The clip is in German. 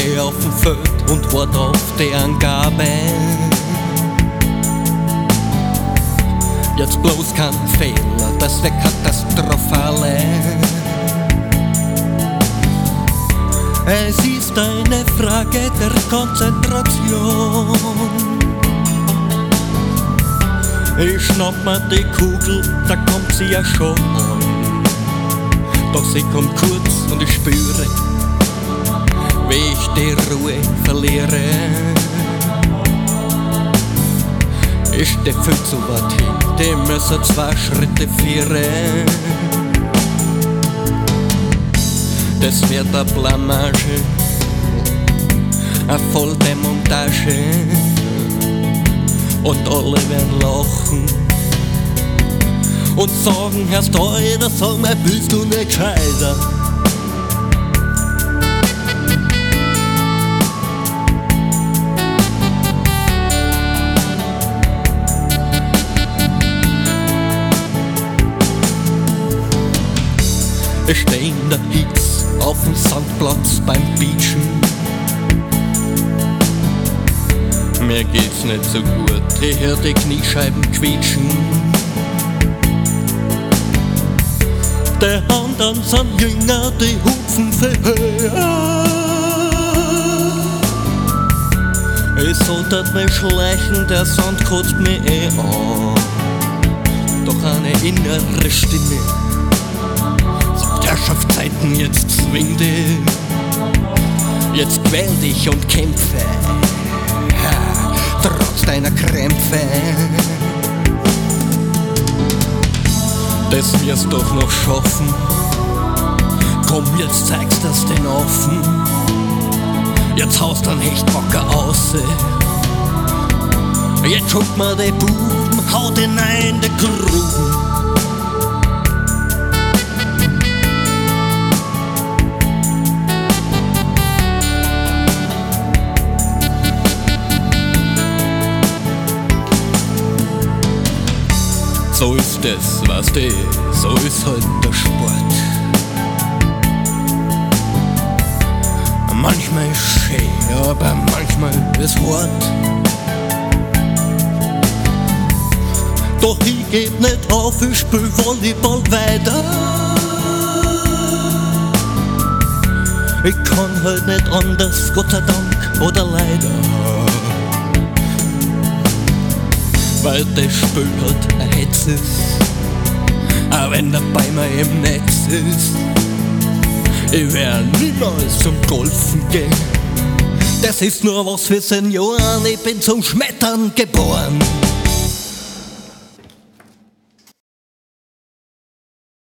steh auf dem Feld und wart auf die Angabe. Jetzt bloß kein Fehler, das wär Katastrophale. Es ist eine Frage der Konzentration. Ich schnapp mir die Kugel, da kommt sie ja schon an. Doch sie kommt kurz und ich spüre, wie ich die Ruhe verliere. Ich steh viel zu weit hin, die müssen 2 Schritte führen. Das wird eine Blamage, eine Volldemontage. Und alle werden lachen und sagen, erst heute, sag mal, bist du nicht gescheiter? Ich steh in der Hitze auf dem Sandplatz beim Beachen. Mir geht's nicht so gut, ich hör die Kniescheiben quietschen. Die anderen sind jünger, die hupfen viel höher. Ich sollte mich schleichen, der Sand kotzt mich an. Doch eine innere Stimme sagt, Herrschaftszeiten, jetzt zwing dich. Jetzt quäl dich und kämpfe, trotz deiner Krämpfe. Das wirst doch noch schaffen. Komm, jetzt zeigst das den offen. Jetzt haust dann Hechtbocker aus. Jetzt schuckt mir die Buben, haut hinein die Gruben. So ist es, weißt du, so ist halt der Sport. Manchmal ist schön, aber manchmal ist hart. Doch ich geb nicht auf, ich spiel Volleyball weiter. Ich kann halt nicht anders, Gott sei Dank oder leider. Weil das Spiel halt ein Hetz ist, auch wenn der Beimer im Netz ist. Ich werde niemals zum Golfen gehen, das ist nur was für Senioren, ich bin zum Schmettern geboren.